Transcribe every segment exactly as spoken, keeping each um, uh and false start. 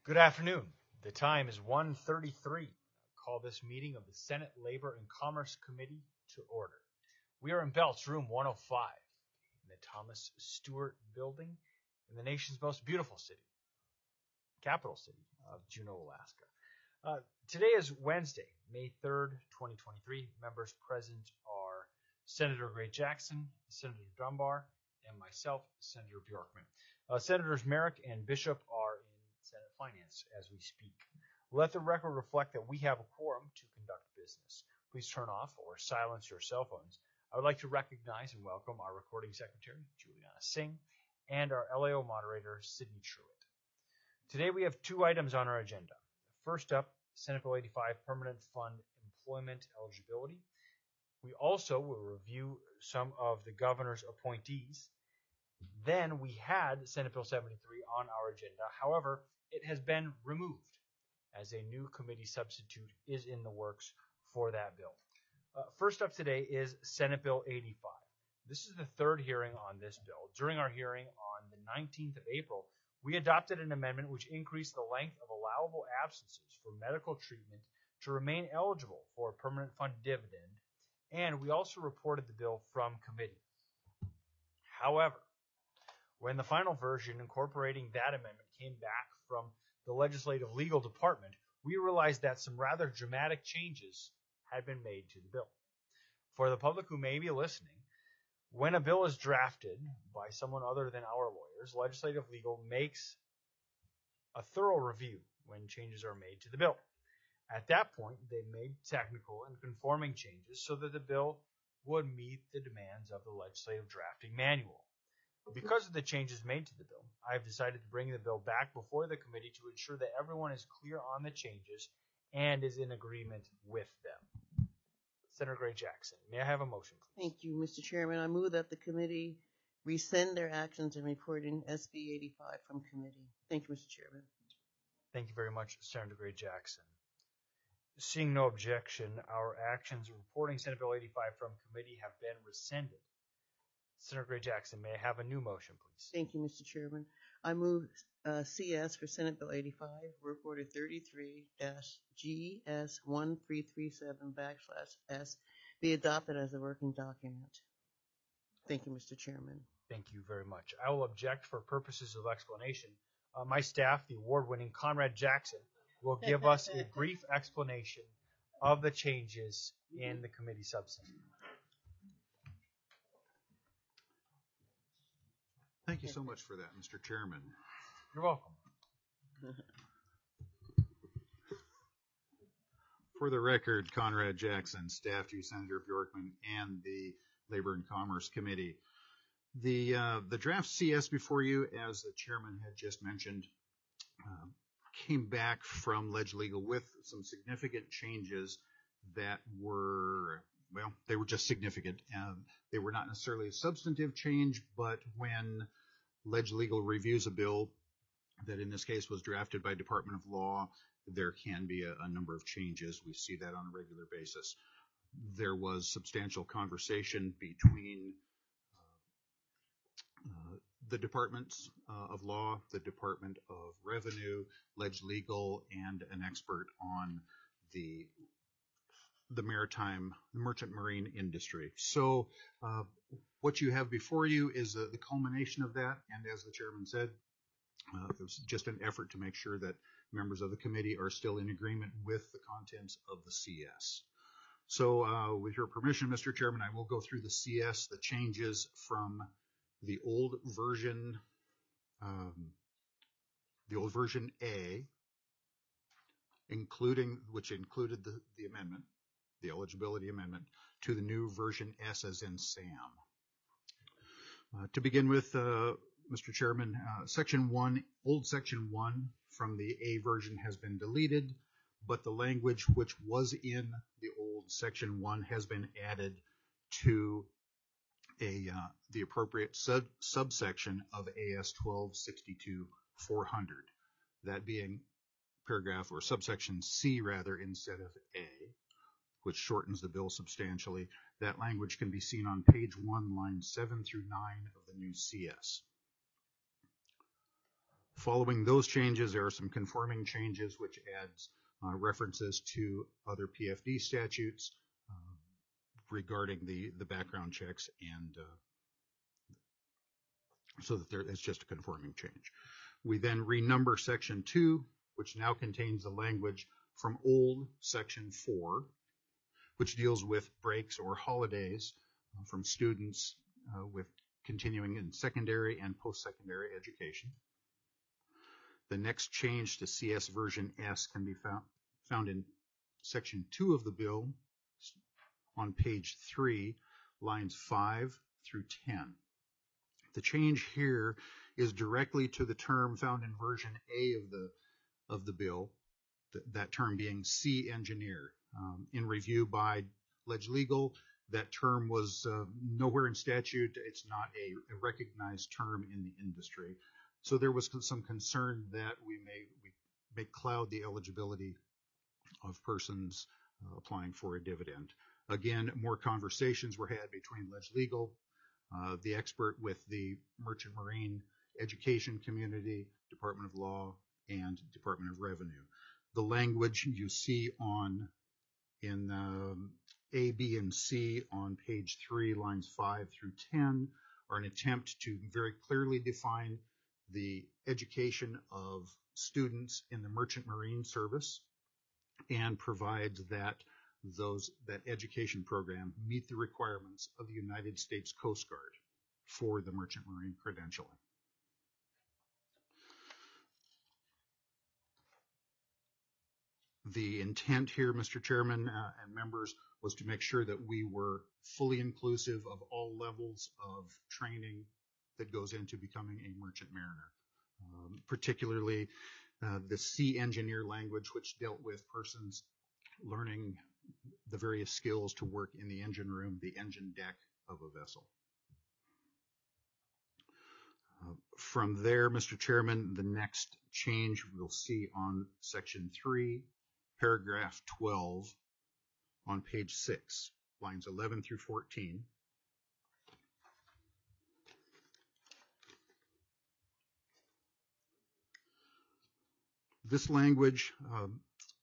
Good afternoon. The time is one thirty-three. I call this meeting of the Senate Labor and Commerce Committee to order. We are in Belts Room one oh five in the Thomas Stewart Building in the nation's most beautiful city, capital city of Juneau, Alaska. Uh, today is Wednesday, May third, twenty twenty-three. Members present are Senator Gray Jackson, Senator Dunbar, and myself, Senator Bjorkman. Uh, Senators Merrick and Bishop are in Senate Finance as we speak. Let the record reflect that we have a quorum to conduct business. Please turn off or silence your cell phones. I would like to recognize and welcome our recording secretary, Juliana Singh, and our L A O moderator, Sydney Truitt. Today we have two items on our agenda. First up, Senate Bill eighty-five, Permanent Fund Employment Eligibility. We also will review some of the governor's appointees. Then we had Senate Bill seventy-three on our agenda. However, it has been removed as a new committee substitute is in the works for that bill. Uh, first up today is Senate Bill eighty-five. This is the third hearing on this bill. During our hearing on the nineteenth of April, we adopted an amendment which increased the length of allowable absences for medical treatment to remain eligible for a permanent fund dividend, and we also reported the bill from committee. However, when the final version incorporating that amendment came back from the Legislative Legal Department, we realized that some rather dramatic changes had been made to the bill. For the public who may be listening, when a bill is drafted by someone other than our lawyers, Legislative Legal makes a thorough review when changes are made to the bill. At that point, they made technical and conforming changes so that the bill would meet the demands of the legislative drafting manual. Because of the changes made to the bill, I have decided to bring the bill back before the committee to ensure that everyone is clear on the changes and is in agreement with them. Senator Gray Jackson, may I have a motion, please? Thank you, Mister Chairman. I move that the committee rescind their actions in reporting S B eighty-five from committee. Thank you, Mister Chairman. Thank you very much, Senator Gray Jackson. Seeing no objection, our actions reporting Senate Bill eighty-five from committee have been rescinded. Senator Gray Jackson, may I have a new motion, please? Thank you, Mister Chairman. I move uh, C S for Senate Bill eighty-five, Work Order thirty-three G S one three three seven backslash S be adopted as a working document. Thank you, Mister Chairman. Thank you very much. I will object for purposes of explanation. Uh, my staff, the award-winning Conrad Jackson, will give us a brief explanation of the changes in the committee substance. Thank you so much for that, Mister Chairman. You're welcome. For the record, Conrad Jackson, staff to Senator Bjorkman and the Labor and Commerce Committee. The uh, the draft C S before you, as the chairman had just mentioned, uh, came back from Leg Legal with some significant changes that were, well, they were just significant. Um, they were not necessarily a substantive change, but when Leg Legal reviews a bill that in this case was drafted by Department of Law, there can be a, a number of changes. We see that on a regular basis. There was substantial conversation between uh, uh, the Departments uh, of Law, the Department of Revenue, Leg Legal, and an expert on the the maritime, the merchant marine industry. So uh, what you have before you is uh, the culmination of that, and as the chairman said, uh, it was just an effort to make sure that members of the committee are still in agreement with the contents of the C S. So uh, with your permission, Mister Chairman, I will go through the C S, the changes from the old version, um, the old version A, including, which included the, the amendment, the eligibility amendment, to the new version S as in Sam. Uh, to begin with, uh, Mister Chairman, uh, section one, old section one from the A version has been deleted, but the language which was in the old section one has been added to a uh, the appropriate sub subsection of A S twelve sixty-two four hundred, that being paragraph or subsection C rather instead of A, which shortens the bill substantially. That language can be seen on page one, lines seven through nine of the new C S. Following those changes, there are some conforming changes, which adds uh, references to other P F D statutes uh, regarding the, the background checks, and uh, so that there is just a conforming change. We then renumber section two, which now contains the language from old section four, which deals with breaks or holidays uh, from students uh, with continuing in secondary and post-secondary education. The next change to C S version S can be found, found in section two of the bill on page three, lines five through ten. The change here is directly to the term found in version A of the of the bill, th that term being C engineer. Um, in review by Ledge Legal, that term was uh, nowhere in statute. It's not a, a recognized term in the industry. So there was some concern that we may, we may cloud the eligibility of persons uh, applying for a dividend. Again, more conversations were had between Ledge Legal, uh, the expert with the Merchant Marine education community, Department of Law, and Department of Revenue. The language you see on in um, A, B, and C on page three, lines five through ten, are an attempt to very clearly define the education of students in the Merchant Marine Service and provides that those that education program meet the requirements of the United States Coast Guard for the Merchant Marine credentialing. The intent here, Mister Chairman uh, and members, was to make sure that we were fully inclusive of all levels of training that goes into becoming a merchant mariner, um, particularly uh, the sea engineer language, which dealt with persons learning the various skills to work in the engine room, the engine deck of a vessel. Uh, from there, Mister Chairman, the next change we'll see on section three, paragraph twelve on page six, lines eleven through fourteen. This language um,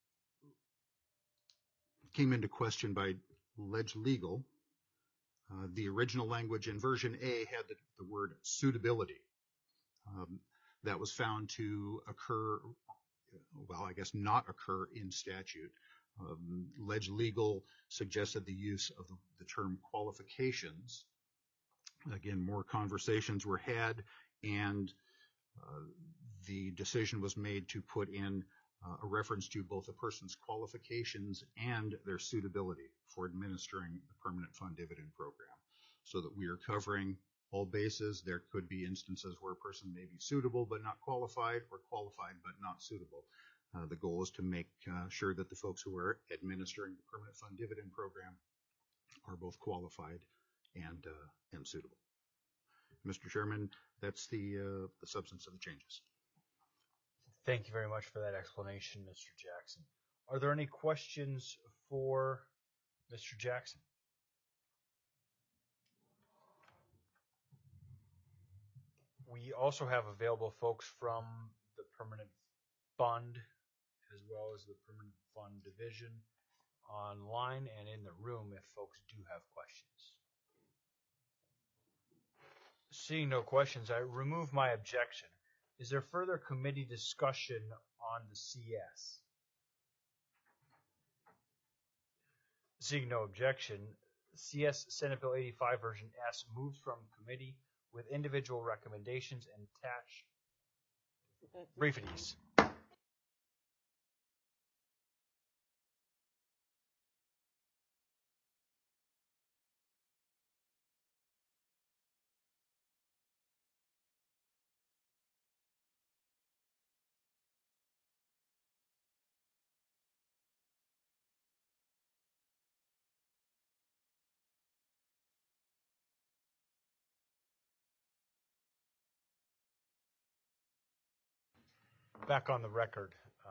came into question by Ledge Legal. Uh, the original language in version A had the, the word suitability. Um, that was found to occur, well, I guess not occur in statute. Um, Ledge Legal suggested the use of the, the term qualifications. Again, more conversations were had, and uh, the decision was made to put in uh, a reference to both a person's qualifications and their suitability for administering the permanent fund dividend program, so that we are covering all bases. There could be instances where a person may be suitable but not qualified, or qualified but not suitable. Uh, the goal is to make uh, sure that the folks who are administering the permanent fund dividend program are both qualified and uh, and suitable. Mister Chairman, that's the uh, the substance of the changes. Thank you very much for that explanation, Mister Jackson. Are there any questions for Mister Jackson? We also have available folks from the Permanent Fund as well as the Permanent Fund Division online and in the room if folks do have questions. Seeing no questions, I remove my objection. Is there further committee discussion on the C S? Seeing no objection, C S Senate Bill eighty-five version S moves from committee with individual recommendations and attached briefities. Back on the record. Uh,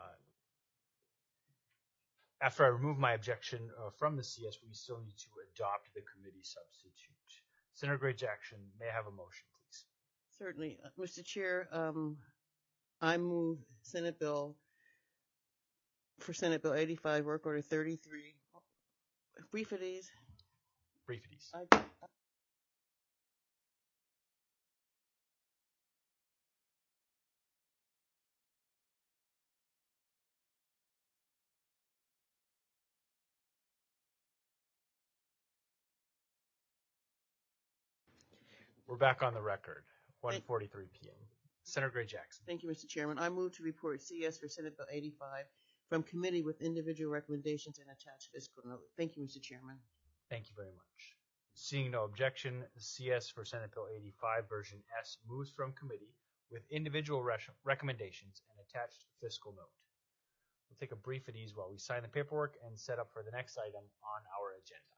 after I remove my objection uh, from the C S, we still need to adopt the committee substitute. Senator Gray Jackson, may I have a motion, please? Certainly. Uh, Mister Chair, um, I move Senate Bill for Senate Bill eighty-five, Work Order thirty-three. Brief it is. Briefities. I, We're back on the record. one forty-three p.m. Senator Gray Jackson. Thank you, Mister Chairman. I move to report C S for Senate Bill eighty-five from committee with individual recommendations and attached fiscal note. Thank you, Mister Chairman. Thank you very much. Seeing no objection, C S for Senate Bill eighty-five version S moves from committee with individual res- recommendations and attached fiscal note. We'll take a brief at ease while we sign the paperwork and set up for the next item on our agenda.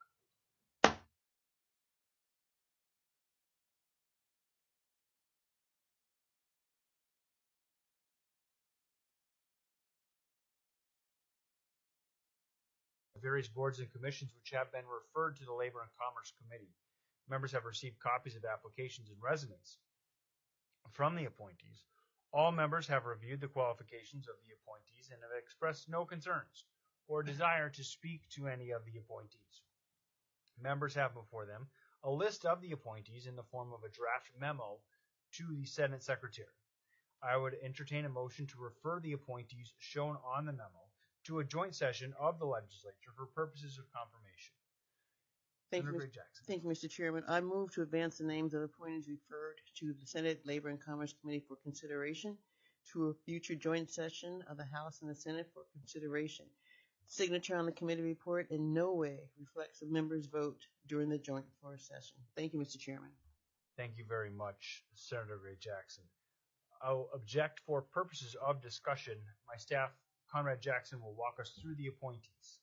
Various boards and commissions which have been referred to the Labor and Commerce Committee. Members have received copies of applications and resumes from the appointees. All members have reviewed the qualifications of the appointees and have expressed no concerns or desire to speak to any of the appointees. Members have before them a list of the appointees in the form of a draft memo to the Senate Secretary. I would entertain a motion to refer the appointees shown on the memo to a joint session of the legislature for purposes of confirmation. Thank you, Senator Mister Gray Jackson. Thank you, Mister Chairman. I move to advance the names of appointees referred to the Senate Labor and Commerce Committee for consideration to a future joint session of the House and the Senate for consideration. Signature on the committee report in no way reflects the members' vote during the joint floor session. Thank you, Mister Chairman. Thank you very much, Senator Gray Jackson. I'll object for purposes of discussion. My staff, Conrad Jackson, will walk us through the appointees.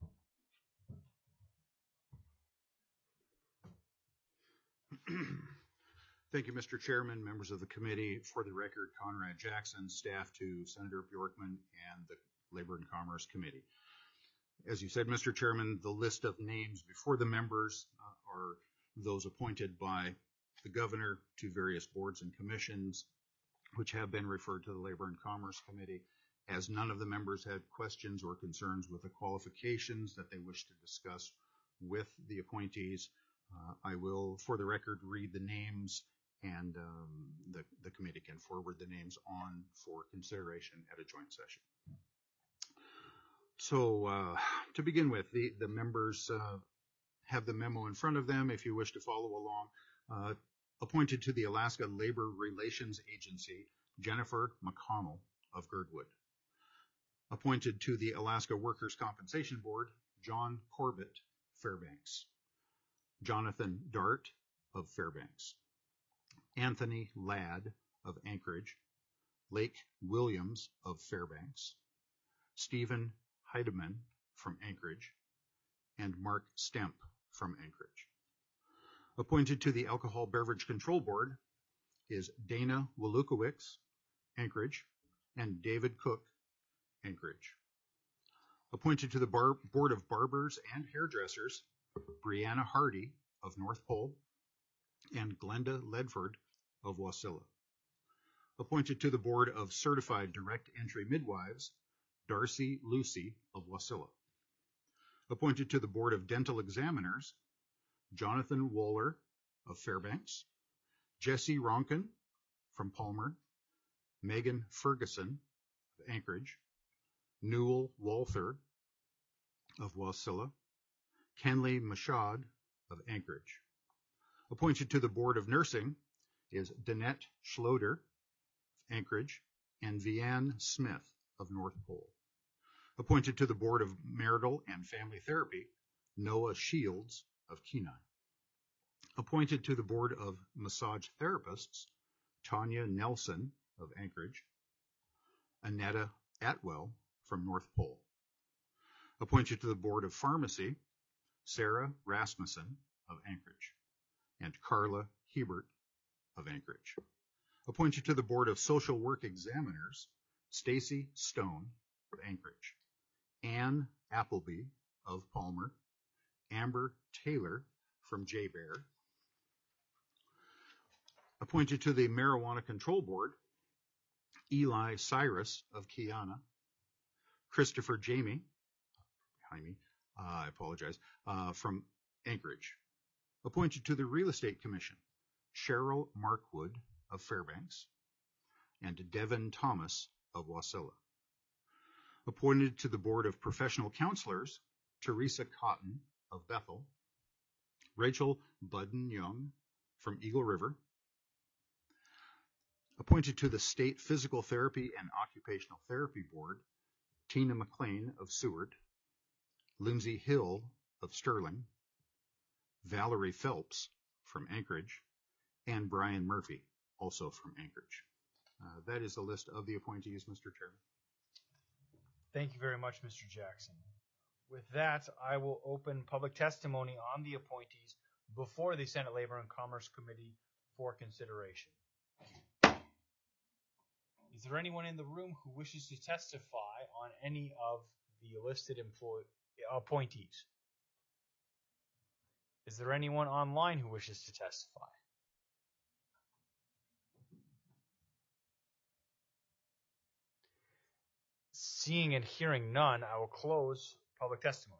Thank you, Mister Chairman, members of the committee. For the record, Conrad Jackson, staff to Senator Bjorkman and the Labor and Commerce Committee. As you said, Mister Chairman, the list of names before the members uh, are those appointed by the governor to various boards and commissions, which have been referred to the Labor and Commerce Committee. As none of the members had questions or concerns with the qualifications that they wish to discuss with the appointees, uh, I will, for the record, read the names, and um, the, the committee can forward the names on for consideration at a joint session. So uh, to begin with, the, the members uh, have the memo in front of them if you wish to follow along. Uh, appointed to the Alaska Labor Relations Agency, Jennifer McConnell of Girdwood. Appointed to the Alaska Workers' Compensation Board, John Corbett, Fairbanks. Jonathan Dart of Fairbanks. Anthony Ladd of Anchorage. Lake Williams of Fairbanks. Stephen Heidemann from Anchorage. And Mark Stemp from Anchorage. Appointed to the Alcohol Beverage Control Board is Dana Walukowicz, Anchorage, and David Cook, Anchorage. Appointed to the Bar Board of Barbers and Hairdressers, Brianna Hardy of North Pole and Glenda Ledford of Wasilla. Appointed to the Board of Certified Direct Entry Midwives, Darcy Lucy of Wasilla. Appointed to the Board of Dental Examiners, Jonathan Wohler of Fairbanks, Jesse Ronkin from Palmer, Megan Ferguson of Anchorage, Newell Walther of Wasilla, Kenley Mashad of Anchorage. Appointed to the Board of Nursing is Danette Schloeder of Anchorage and Vianne Smith of North Pole. Appointed to the Board of Marital and Family Therapy, Noah Shields of Kenai. Appointed to the Board of Massage Therapists, Tanya Nelson of Anchorage, Annetta Atwell from North Pole. Appointed to the Board of Pharmacy, Sarah Rasmussen of Anchorage, and Carla Hebert of Anchorage. Appointed to the Board of Social Work Examiners, Stacy Stone of Anchorage, Ann Appleby of Palmer, Amber Taylor from J-Bear. Appointed to the Marijuana Control Board, Eli Cyrus of Kiana, Christopher Jamie, behind me, uh, I apologize, uh, from Anchorage. Appointed to the Real Estate Commission, Cheryl Markwood of Fairbanks, and Devin Thomas of Wasilla. Appointed to the Board of Professional Counselors, Teresa Cotton of Bethel, Rachel Budden-Young from Eagle River. Appointed to the State Physical Therapy and Occupational Therapy Board, Tina McLean of Seward, Lindsay Hill of Sterling, Valerie Phelps from Anchorage, and Brian Murphy, also from Anchorage. Uh, that is the list of the appointees, Mister Chairman. Thank you very much, Mister Jackson. With that, I will open public testimony on the appointees before the Senate Labor and Commerce Committee for consideration. Is there anyone in the room who wishes to testify on any of the listed employee appointees? Is there anyone online who wishes to testify? Seeing and hearing none, I will close public testimony.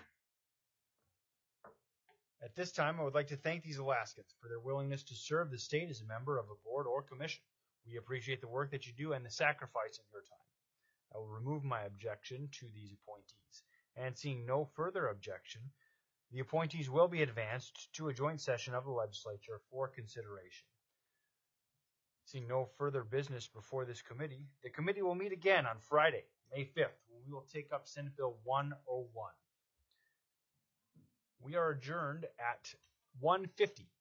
At this time, I would like to thank these Alaskans for their willingness to serve the state as a member of a board or commission. We appreciate the work that you do and the sacrifice of your time. I will remove my objection to these appointees. And seeing no further objection, the appointees will be advanced to a joint session of the legislature for consideration. Seeing no further business before this committee, the committee will meet again on Friday, May fifth, when we will take up Senate Bill one oh one. We are adjourned at one fifty.